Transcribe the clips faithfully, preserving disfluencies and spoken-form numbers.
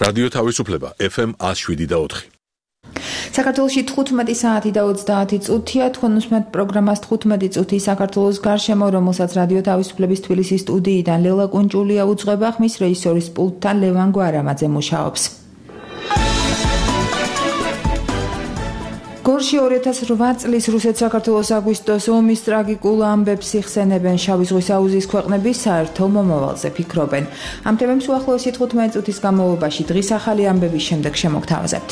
რადიო თავისუფლება ეფ ემ one oh seven და four. საქართველოში თხუთმეტი საათი და ოცდაათი წუთია, თქვენ უსმენთ პროგრამას თხუთმეტი წუთი საქართველოს გარშემო, რომელსაც რადიო თავისუფლების თბილისის სტუდიიდან ლელა კუნჭულია უძღვება, ხმის რეჟისორის პულტთან ლევან გვარამაძე მუშაობს. გორში ორი ათას რვა წლის რუსეთ-საქართველოს აგვისტოს ომის ტრაგიკულ ამბებს იხსენებენ, შავი ზღვის აუზის ქვეყნების საერთო მომავალზე ფიქრობენ. ამ თემებს უახლოესი თხუთმეტი წუთის განმავლობაში დღის ახალი ამბების შემდეგ შემოგთავაზებთ.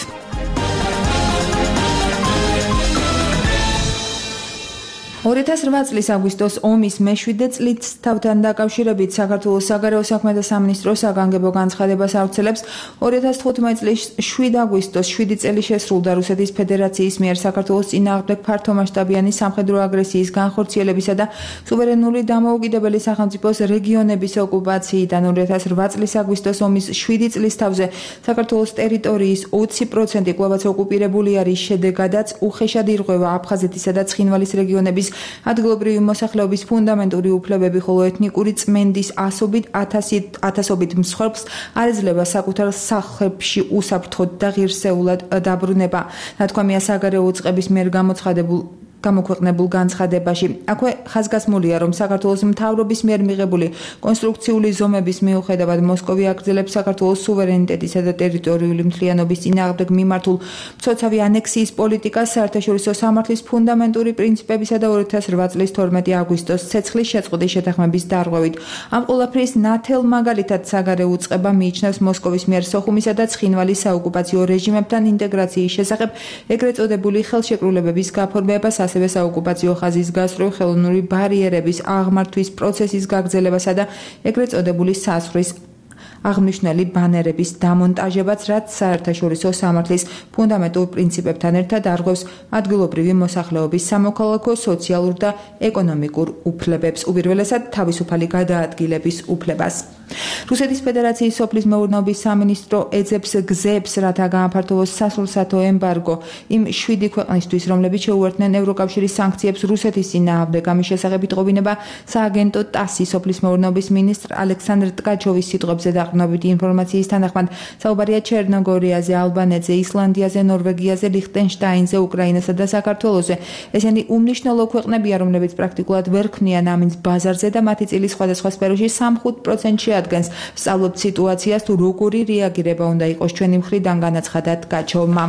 ორი ათას რვა წლის აგვისტოს ომის მეშვიდე წლისთავთან დაკავშირებით საქართველოს საგარეო საქმეთა სამინისტრო საგანგებო განცხადებას ავრცელებს. ორი ათას თხუთმეტი წლის შვიდ აგვისტოს შვიდი წელი შესრულდა რუსეთის ფედერაციის მიერ საქართველოს წინააღმდეგ ფართომასშტაბიანი სამხედრო აგრესიის განხორციელებისა და სუვერენული დამოუკიდებელი სახელმწიფოს რეგიონების ოკუპაციიდან. ორი ათას რვა წლის აგვისტოს ომის შვიდი წლის თავზე საქართველოს ტერიტორიის ოცი პროცენტი კვლავაც ოკუპირებული არის, შედეგადაც უხეშად ირღვევა აფხაზეთისა და ცხინვალის რეგიონების ადგილობრივი მოსახლეობის ფუნდამენტური უფლებები, ხოლო ეთნიკური წმენდის ასობით ათასობით მსხვერპლს არ ეძლევა საკუთარ სახლებში უსაფრთხოდ და ღირსეულად დაბრუნება. ნათქვამია საგარეო უწყების მიერ გამოცხადებულ გამოქვეყნებულ განცხადებაში. აქვე ხაზგასმულია, რომ საქართველოს მთავრობის მიერ მიღებული კონსტრუქციული ზომების მიუხედავად მოსკოვი აგრძელებს საქართველოს სუვერენიტეტისა და ტერიტორიული მთლიანობის წინააღმდეგ მიმართულ მცოცავი ანექსიის პოლიტიკას, საერთაშორისო სამართლის ფუნდამენტური პრინციპებისა და ორი ათას რვა წლის თორმეტი აგვისტოს ცეცხლის შეწყვეტის შეთანხმების დარღვევით. ამ ყველაფრის ნათელ მაგალითად საგარეო უწყება მიიჩნევს მოსკოვის მიერ სოხუმისა და ცხინვალის საოკუპაციო რეჟიმებთან ინტეგრაციის შესახებ ეგრეთ წოდებული ხელშეკრულებების გაფორმებას, ასევე საოკუპაციო ხაზის გასწვრივ, ხელოვნური ბარიერების აღმართვის პროცესის გაგრძელებასა და ეგრეთ წოდებული საზღვრის აღნიშნული ბანერების დამონტაჟებაც, რაც საერთაშორისო სამართლის ფუნდამენტურ პრინციპებთან ერთად არღვევს ადგილობრივი მოსახლეობის სამოქალაქო, სოციალურ და ეკონომიკურ უფლებებს, უპირველესად თავისუფალი გადაადგილების უფლებას. რუსეთის ფედერაციის სოფლის მეურნეობის სამინისტრო ეძებს გზებს, რათა გააფართოვოს სასურსათო ემბარგო იმ შვიდი ქვეყნისთვის, რომლებიც შეუერთდნენ ევროკავშირის სანქციებს რუსეთის წინააღმდეგ. ამის შესახებ იტყობინება სააგენტო ტასი. სოფლის მეურნეობის მინისტრ ალექსანდრ ტკაჩოვის სიტყვებზე დაყრდნობითი ინფორმაციის თანახმად საუბარია ჩერნოგორიაზე, ალბანეთზე, ისლანდიაზე, ნორვეგიაზე, ლიხტენშტაინზე, უკრაინასა და საქართველოზე. ესენი უმნიშვნელო ქვეყნებია, რომლებიც პრაქტიკულად ვერ ქმნიან ამინს ბაზარზე და მათი წილის სხვადასხვა სფეროში სამი პროცენტი ადგენს. სწავლობთ სიტუაციას, თუ როგორი რეაგირება უნდა იყოს ჩვენი მხრიდან, განაცხადა ტკაჩოვმა.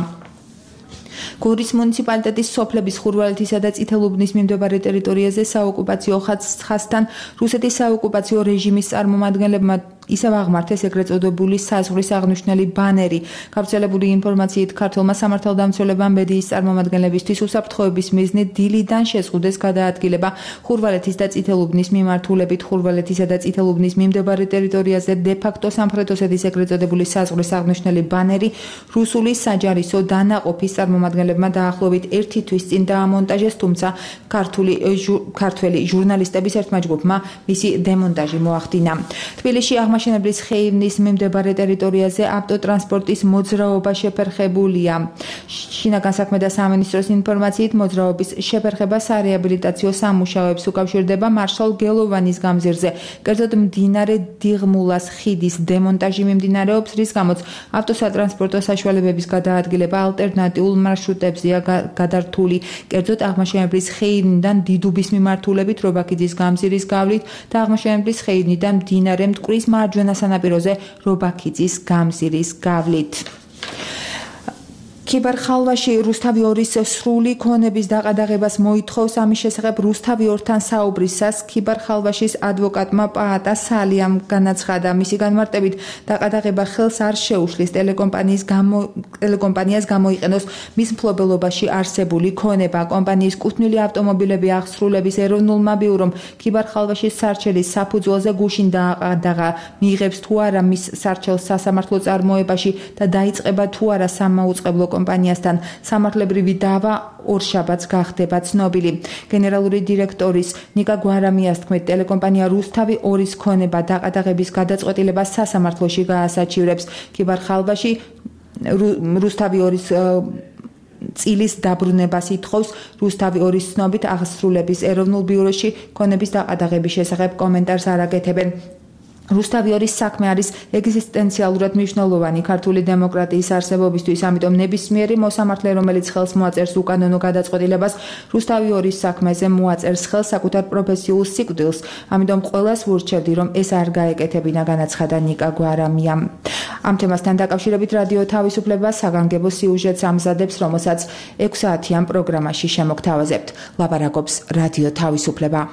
გორის მუნიციპალიტეტის სოფლების ხურვალეთისა და წითელუბნის მიმდებარე ტერიტორიაზე საოკუპაციო ხაზთან რუსეთის საოკუპაციო რეჟიმის წარმომადგენლებმა ისევ აღმართეს ეგრეთ წოდებული საზღვრის აღნიშნული ბანერი. გავრცელებული ინფორმაციით, ქართულმა სამართალდამცველებამ ბედიის წარმომადგენლებისთვის უსაფრთხოების მიზნით დილიდან შეზღუდეს გადაადგილება ხურვალეთის და წითელუბნის მიმართულებით. ხურვალეთისა და წითელუბნის მიმდებარე ტერიტორიაზე დე-ფაქტო სამხრეთ ოსეთის ეგრეთ წოდებული საზღვრის აღნიშნული ბანერი რუსული საჯარისო დანაყოფის წარმომადგენლებმა დაახლოებით ერთი თვის წინ დაამონტაჟეს, თუმცა ქართული ქართველი ჟურნალისტების ერთმა ჯგუფმა მისი დემონტაჟი მოახდინა. თბილისში აღმაშენებლის ხეივნის მიმდებარე ტერიტორიაზე ავტოტრანსპორტის მოძრაობა შეფერხებულია. შინაგან საქმეთა სამინისტროს ინფორმაციით, მოძრაობის შეფერხება სარეაბილიტაციო სამუშაოებს უკავშირდება მარშალ გელოვანის გამზირზე. კერძოდ მდინარე დიღმულას ხიდის დემონტაჟი მიმდინარეობს, რის გამოც ავტოსატრანსპორტო საშუალებების გადაადგილება ალტერნატიულ მარშრუტებზეა გადართული. კერძოდ აღმაშენებლის ხეივნიდან დიდუბის მიმართულებით რობაქიძის გამზირის გავლით და აღმაშენებლის ხეივნიდან მდინარე მტკვრის მარჯვენა სანაპიროზე რობაქიძის გამზირის გავლით. ქიბარ-ხალვაში რუსთავი ორის სრული ქონების დაყადაღებას მოითხოვს. ამის შესახებ რუსთავი ორთან საუბრისას ქიბარ-ხალვაშის ადვოკატმა პაატა სალიამ განაცხადა, მისი განმარტებით დაყადაღება ხელს არ შეუშლის ტელეკომპანიის გამო ტელეკომპანიას გამოიყენოს მის მფლობელობაში არსებული ქონება. კომპანიის კუთვნილი ავტომობილები აღსრულების ეროვნულმა ბიურომ ქიბარ-ხალვაშის სარჩელის საფუძველზე გუშინ დააყადაღა. მიიღებს თუ არა მის სარჩელს სასამართლო წარმოებაში და დაიწყება თუ არა სამაუწყებლო კომპანიასთან სამართლებრივი დავა ორშაბათს გახდება ცნობილი. გენერალური დირექტორის ნიკა გვარამიას თქმით, ტელეკომპანია რუსთავი ორის ქონება დაყადაღების გადაწყვეტილებას სასამართლოში გაასაჩივრებს. ქიბარ-ხალვაში რუსთავი ორის წილის დაბრუნებას ითხოვს. რუსთავი ორის ცნობით აღსრულების ეროვნულ ბიუროში ქონების დაყადაღების შესახებ კომენტარს არ აკეთებენ. რუსთავიორის საქმე არის ეგზისტენციალურად მნიშვნელოვანი ქართული დემოკრატიის არსებობისთვის, ამიტომ ნებისმიერი მოსამართლე, რომელიც ხელს მოაწერს უკანონო გადაწყვეტილებას, რუსთავიორის საქმეზე მოაწერს ხელს საკუთარ პროფესიულ სიკვდილს, ამიტომ ყველას ვურჩევდი, რომ ეს არ გაეკეთებინა, განაცხადა ნიკა გვარამიამ. ამ თემასთან დაკავშირებით რადიო თავისუფლება საგანგებო სიუჟეტს ამზადებს, რომელსაც ექვს საათიან პროგრამაში შემოგთავაზებთ. ლაპარაკობს რადიო თავისუფლება.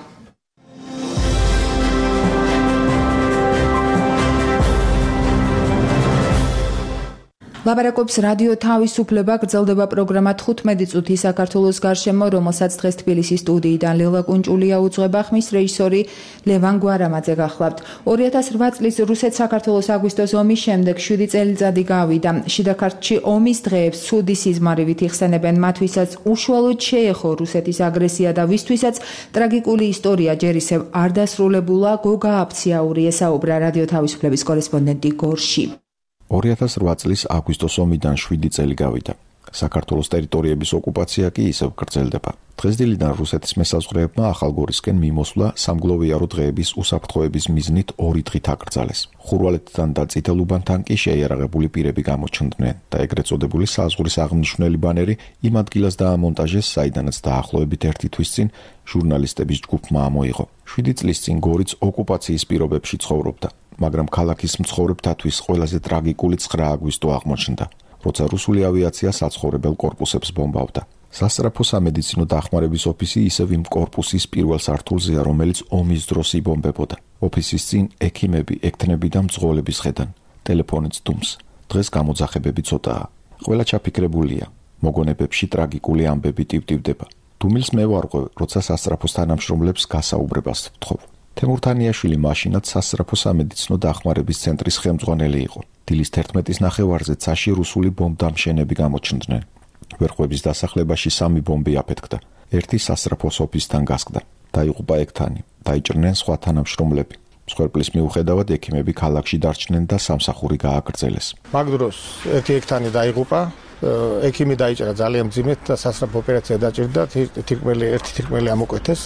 ლაპარაკობს რადიო თავისუფლება, გრძელდება პროგრამა თხუთმეტი წუთი საქართველოს გარშემო, რომელსაც დღეს თბილისის სტუდიიდან ლელა კუნჭულია უძღვება, ხმის რეჟისორი ლევან გვარამაძე გახლავთ. ორი ათას რვა წლის რუსეთ-საქართველოს აგვისტოს ომის შემდეგ შვიდი წელიწადი გავიდა. შიდა ქართლში ომის დღეებს ცუდი სიზმარივით იხსენებენ მათვისაც უშუალოდ შეეხო რუსეთის აგრესია და ვისთვისაც ტრაგიკული ისტორია ჯერ ისევ არ დასრულებულა. გოგა აფციაური ესაუბრა რადიო თავისუფლების კორესპონდენტი გორში. ორი ათას რვა წლის აგვისტოს ომიდან შვიდი წელი გავიდა. საქართველოს ტერიტორიების ოკუპაცია კი ისევ გრძელდება. დღესდილიდან რუსეთის მესაზღვრეებმა ახალგორისკენ მიმოსვლა სამგლოვიარო დღეების უსაფრთხოების მიზნით ორი დღით აკრძალეს. ხურვალეთთან და წითელუბანთან კი შეიარაღებული პირები გამოჩნდნენ და ეგრეთ წოდებული საზღვრის აღმნიშვნელი ბანერი იმ ადგილას დაამონტაჟეს, საიდანაც დაახლოებით ერთი თვის წინ ჟურნალისტების ჯგუფმა ამოიღო. შვიდი წლის წინ გორიც ოკუპაციის პირობებში ცხოვრობდა, მაგრამ ქალაქის მცხოვრებთათვის ყველაზე ტრაგიკული ცხრა აგვისტო აღმოჩნდა, როცა რუსული ავიაცია საცხოვრებელ კორპუსებს ბომბავდა. სასწრაფო სამედიცინო დახმარების ოფისი ისევ იმ კორპუსის პირველ სართულზეა, რომელიც ომის დროს იბომბებოდა. ოფისის წინ ექიმები, ექთნები და მძღოლები სხედან. ტელეფონიც დუმს. დღეს გამოძახებები ცოტაა. ყველა ჩაფიქრებულია. მოგონებებში ტრაგიკული ამბები ტივტივდება. დუმილს მე ვარღვევ, როცა სასწრაფოს თანამშრომლებს გასაუბრებას ვთხოვ. თემურთანიაშვილი მაშინაც სასწრაფო სამედიცინო დახმარების ცენტრის ხელმძღვანელი იყო. დილის თერთმეტის ნახევარზე ცაში რუსული ბომბდამშენები გამოჩნდნენ. ვერხვების დასახლებაში სამი ბომბი აფეთქდა. ერთი სასწრაფოს ოფისთან გასკდა. დაიღუპა ექთანი, დაიჭრნენ სხვა თანამშრომლები. მსხვერპლის მიუხედავად ექიმები ქალაქში დარჩნენ და სამსახური გააგრძელეს. მაგ დროს ერთი ექთანი დაიღუპა, ექიმი დაიჭრა ძალიან მძიმედ და სასწრაფო ოპერაცია დაჭირდა, თირკმელი ერთი თირკმელი ამოკვეთეს,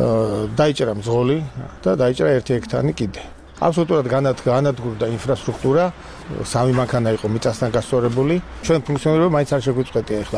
დაიჭრა მძღოლი და დაიჭრა ერთი ექთანი კიდე. აბსოლუტურად განადგურდა ინფრასტრუქტურა, სამი მანქანა იყო მიწასთან გასწორებული. ჩვენ ფუნქციონირება მაინც არ შეგვიწყვეტია ახლა.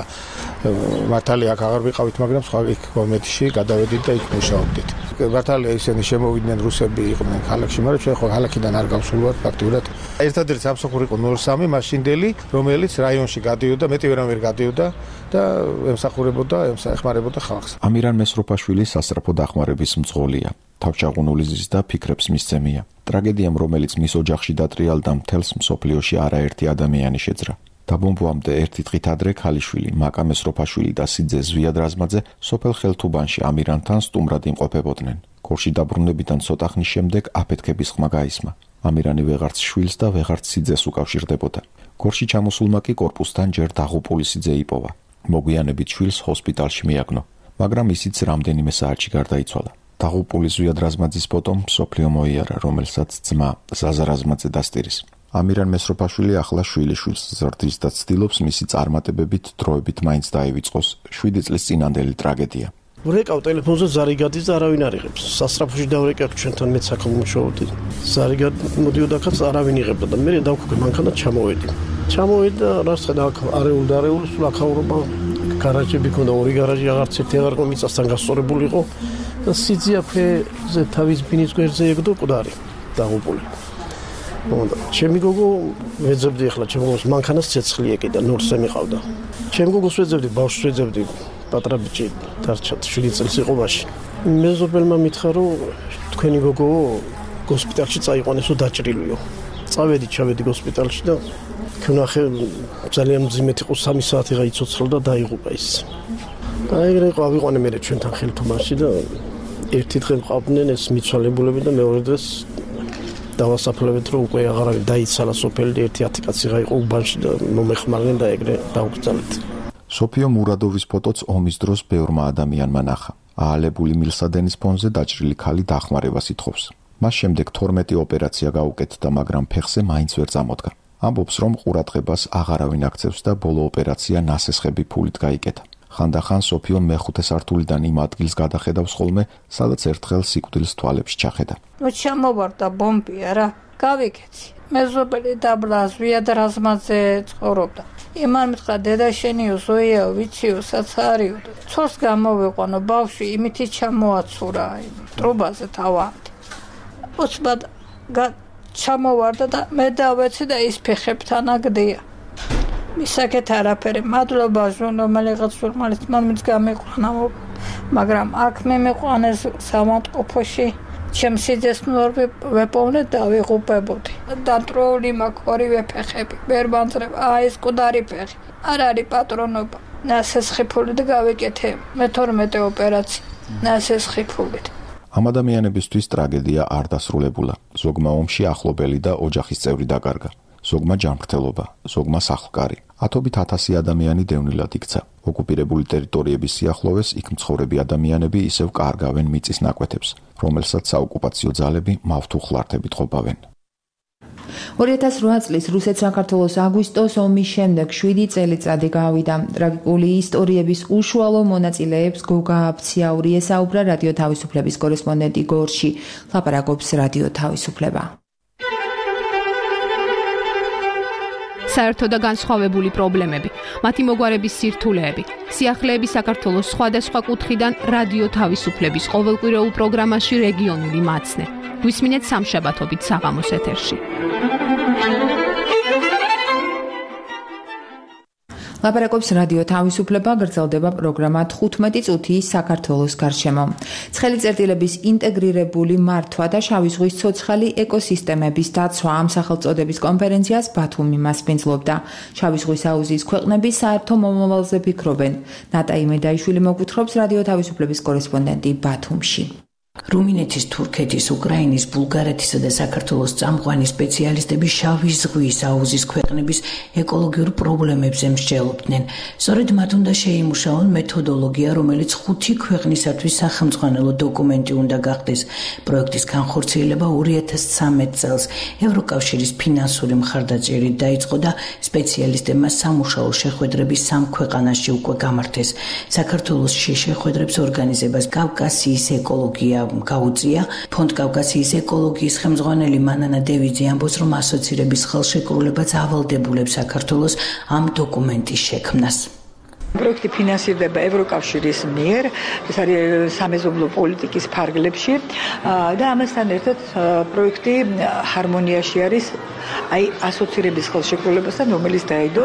მართალია აქ აღარ ვიყავით, მაგრამ სხვა იქ გომეთში გადავედით და იქ მუშაობდით. მართალია ისინი შემოვიდნენ რუსები იყვნენ ქალაქში, მაგრამ ჩვენ ხო ქალაქიდან არ გავსულვართ ფაქტიურად. ერთადერთი სამსახური იყო ნული სამი მაშინდელი, რომელიც რაიონში გადიოდა, მეტი ვერამ ვერ გადიოდა და ემსახურებოდა, ეხმარებოდა ხალხს. ამირან მესროფაშვილი სასწრაფო დახმარების მძღოლია. თავშაღუნული ზის და ფიქრებს მისცემია. ტრაგედიამ, რომელიც მის ოჯახში დატრიალდა, მთელს მსოფლიოში არაერთი ადამიანი შეძრა. დაბომბვამდე ერთი დღით ადრე ქალიშვილი, მაკა მესროფაშვილი და სიძე ზვიადრაზმაძე სოფელ ხელთუბანში ამირანთან სტუმრად იმყოფებოდნენ. გორში დაბრუნებიდან ცოტა ხნის შემდეგ აფეთქების ხმა გაისმა. ამირანი ვეღარც შვილს და ვეღარც სიძეს უკავშირდებოდა. გორში ჩამოსულმა კი კორპუსთან ჯერ დაღუპული სიძე იპოვა. მოგვიანებით შვილს ჰოსპიტალში მიაგნო, მაგრამ ისიც რამდენიმე საათში გარდაიცვალა. დაღუპული ზვიადრაზმაძის ფოტომ მსოფლიო მოიარა, რომელსაც ძმა ზაზა რაზმაძე დასტირის. ამირან მესროფაშვილი ახლა შვილიშვილს ზრდის და ცდილობს მისი წარმატებებით დროებით მაინც დაივიწყოს შვიდი წლის წინანდელი ტრაგედია. ვრეკავ ტელეფონზე ზარი გადის და არავინ არ იღებს. სასწრაფოში დავრეკავ ჩვენთან მეც აქ ვმუშაობდი. ზარი მოდიოდა ხაც არავინ იღებდა და მე დავქუქე მანქანა ჩამოვედი. ჩამოვედი და რას ხედა აქ არეულ და არეულ სულ აქაურობა. გარაჟები ქონდა, ორი გარაჟი აღარც ერთი აღარ ყო მიწასთან გასწორებული იყო. და სიძიაფეზე თავის ბინის გვერდზე ეგდო მკვდარი დაღუპული. მომდა ჩემი გოგო ვეძებდი ახლა ჩემ გოგოს მანქანას ცეცხლი ეკიდა ნორსზე მიყავდა. ჩემ გოგოს ვეძებდი, ბავშვს ვეძებდი, პატრა ბიჭი დარჩა შვიდი წელს იყო მაშინ. მეზობელმა მითხრა რომ თქვენი გოგო ჰოსპიტალში წაიყვანესო დაჭრილიო. წავედი, ჩავედი ჰოსპიტალში და ქნახე ძალიან მძიმედ იყო, სამი საათი გაიცოცხლა და დაიღუპა ის. და ეგრე იყო ავიყვანე მე ჩვენთან ხელთუბანში და ერთი დღე მყავდნენ ეს მიცვალებულები და მეორე დღეს დავასაფლავეთ რომ უკვე აღარავინ დაიცალა სოფელი, ერთი ათი კაცი გაიყო უბანში და მომეხმარნენ და ეგრე დავგრძელეთ. სოფიო მურადოვის ფოტოც ომის დროს ბევრმა ადამიანმა ნახა. აალებული მილსადენის ფონზე დაჭრილი ქალი დახმარებას ითხოვს. მას შემდეგ თორმეტი ოპერაცია გაუკეთდა, მაგრამ ფეხზე მაინც ვერ წამოდგა. ამბობს, რომ ყურადღებას აღარავინ აქცევს და ბოლო ოპერაცია ნასესხები ფულით გაიკეთა. ხანდახან სოფიო მეხუთე სართულიდან იმ ადგილს გადახედავს ხოლმე, სადაც ერთხელ სიკვდილს თვალებს ჩახედა. ნუ ჩამოვარდა ბომბია რა, გავიქეცი. მეზობელი დაბლაზვია და რაზმაძე ცხოვრობდა. იმან მითხრა დედა შენიო ზოიაო ვიციო საცარიო. ცოლს გამოვიყვანო ბავშვი იმითი ჩამოაცურა ტრუბაზე თავად. უცბად ჩამოვარდა და მე დავეცი და ის ფეხებთან აგდია. მისაკეთ არაფერი, მადლობა ჟურნალისტ ჟურნალისტ მომიც გამიყვანა, მაგრამ აქ მე მეყვანეს სამავტყოფოში. ჩემს სიძეს ნორ ვეპოვნე და ვიღუპებოდი. დანტროული მაქვს ორივე ფეხები, ვერ ვანძრებ, აი ეს კუდარი ფეხი. არ არის პატრონობა. ნასესხიფული და გავიკეთე მეთორმეტე ოპერაცია. ნასესხიფულით. ამ ადამიანებისთვის ტრაგედია არ დასრულებულა. ზოგმა ომში ახლობელი და ოჯახის წევრი დაკარგა. ზოგმა ჯანმრთელობა, ზოგმა სახლკარი. ათობით ათასი ადამიანი დევნილად იქცა. ოკუპირებული ტერიტორიების სიახლოვეს იქ მცხოვრები ადამიანები ისევ კარგავენ მიწის ნაკვეთებს, რომელსაც საოკუპაციო ძალები მავთუხლართებით ყოფავენ. ორი ათას რვა წლის რუსეთ-საქართველოს აგვისტოს ომის შემდეგ შვიდი წელიწადი გავიდა. ტრაგიკული ისტორიების უშუალო მონაწილეებს გოგა აფციაური ესაუბრა რადიო თავისუფლების კორესპონდენტი გორში. ლაპარაკობს რადიო თავისუფლება. საერთო და განსხვავებული პრობლემები, მათი მოგვარების სირთულეები, სიახლეები საქართველოს სხვადასხვა კუთხიდან რადიო თავისუფლების ყოველკვირეულ პროგრამაში რეგიონული მაცნე. გვისმინეთ სამშაბათობით საღამოს ეთერში. ლაპარაკობს რადიო თავისუფლება, გრძელდება პროგრამა თხუთმეტი წუთი საქართველოს გარშემო. ცხელი წერტილების ინტეგრირებული მართვა და შავი ზღვის ცოცხალი ეკოსისტემების დაცვა ამ სახელწოდების კონფერენციას ბათუმი მასპინძლობდა. შავი ზღვის აუზის ქვეყნები საერთო მომავალზე ფიქრობენ. ნატაი მედაიშვილი მოგვითხრობს რადიო თავისუფლების კორესპონდენტი ბათუმში. რუმინეთის, თურქეთის, უკრაინის, ბულგარეთისა და საქართველოს წამყვანი სპეციალისტები შავი ზღვის აუზის ქვეყნების ეკოლოგიურ პრობლემებზე მსჯელობდნენ. სწორედ მათ უნდა შეიმუშაონ მეთოდოლოგია, რომელიც ხუთი ქვეყნისათვის სახელმძღვანელო დოკუმენტი უნდა გახდეს. პროექტის განხორციელება ორი ათას ცხრამეტ წელს ევროკავშირის ფინანსური მხარდაჭერით დაიწყო და სპეციალისტებმა სამუშაო შეხვედრები სამ ქვეყანაში უკვე გამართეს. საქართველოსში შეხვედრებს ორგანიზებას კავკასიის ეკოლოგია გაუწია. ფონდ კავკასიის ეკოლოგიის ხელმძღვანელი მანანა დევიძე ამბობს, რომ ასოცირების ხელშეკრულებაც ავალდებულებს საქართველოს ამ დოკუმენტის შექმნას. პროექტი ფინანსირდება ევროკავშირის მიერ, ეს არის სამეზობლო პოლიტიკის ფარგლებში და ამასთან ერთად პროექტი ჰარმონიაში არის აი ასოცირების ხელშეკრულებასთან, რომელიც დაიდო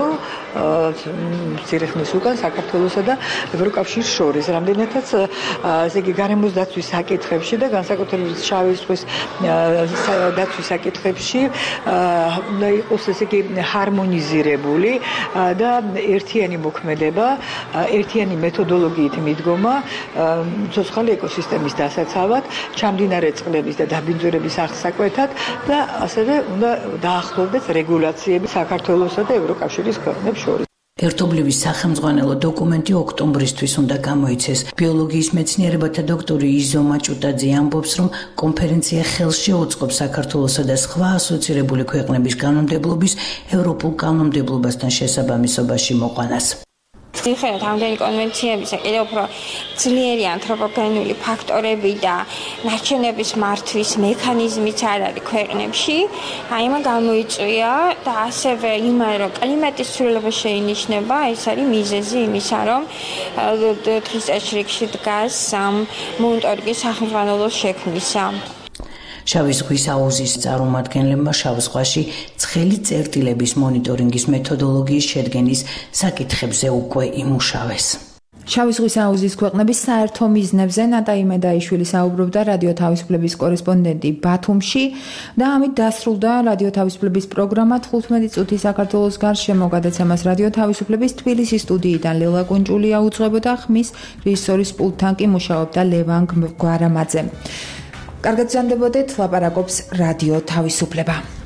მცირე ხნის უკან საქართველოსა და ევროკავშირის შორის. რამდენადაც ესე იგი გარემოს დაცვის საკითხებში და განსაკუთრებით შავი ზღვის დაცვის საკითხებში უნდა იყოს ესე იგი ჰარმონიზირებული და ერთიანი მოქმედება, ერთიანი მეთოდოლოგიით მიდგომა ცოცხალი ეკოსისტემის დასაცავად, ჩამდინარე წყლების და დაბინძურების აღსაკვეთად და ასევე უნდა დაახლოვდეს რეგულაციები საქართველოსა და ევროკავშირის ქვეყნებს შორის. ერთობლივი სახელმძღვანელო დოკუმენტი ოქტომბრისთვის უნდა გამოიცეს. ბიოლოგიის მეცნიერებათა დოქტორი იზო მაჭუტაძე ამბობს, რომ კონფერენცია ხელს შეუწყობს საქართველოსა და სხვა ასოცირებული ქვეყნების კანონმდებლობის ევროპულ კანონმდებლობასთან შესაბამისობაში მოყვანას. მიუხედავად ამდენი კონვენციებისა, კიდევ უფრო ძლიერი ანთროპოგენური ფაქტორები და ნარჩენების მართვის მექანიზმიც არ არის ქვეყნებში. აი ამ გამოიწვია და ასევე იმან, რომ კლიმატის ცვლილება შეინიშნება, ეს არის მიზეზი იმისა, რომ დღის წესრიგში დგას მონიტორინგის სახელმძღვანელოს შექმნისა. შავი ზღვის აუზის წარმომადგენლებმა შავ ზღვაში ცხელი წერტილების მონიტორინგის მეთოდოლოგიის შედგენის საკითხებზე უკვე იმუშავეს. შავი ზღვის აუზის ქვეყნების საერთო მიზნებზე ნატაი მედაიშვილი საუბრობდა რადიო თავისუფლების კორესპონდენტი ბათუმში და ამით დასრულდა რადიო თავისუფლების პროგრამა თხუთმეტი წუთი საქართველოს გარშემო. გადაცემას რადიო თავისუფლების თბილისის სტუდიიდან ლელა კუნჭულია უძღვებოდა, ხმის რეჟისორის პულტთან კი მუშაობდა ლევან გვარამაძე. კარგად გრძანდებოდეთ, ლაპარაკობს რადიო თავისუფლება.